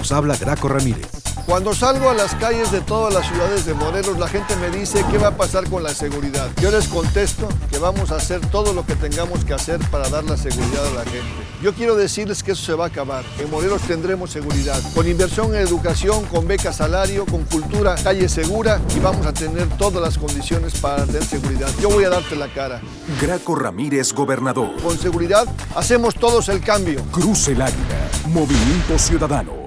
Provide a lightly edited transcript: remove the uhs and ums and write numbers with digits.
Nos habla Graco Ramírez. Cuando salgo a las calles de todas las ciudades de Morelos, la gente me dice qué va a pasar con la seguridad. Yo les contesto que vamos a hacer todo lo que tengamos que hacer para dar la seguridad a la gente. Yo quiero decirles que eso se va a acabar. En Morelos tendremos seguridad, con inversión en educación, con beca salario, con cultura, calle segura, y vamos a tener todas las condiciones para tener seguridad. Yo voy a darte la cara. Graco Ramírez, gobernador. Con seguridad hacemos todos el cambio. Cruce el Águila, Movimiento Ciudadano.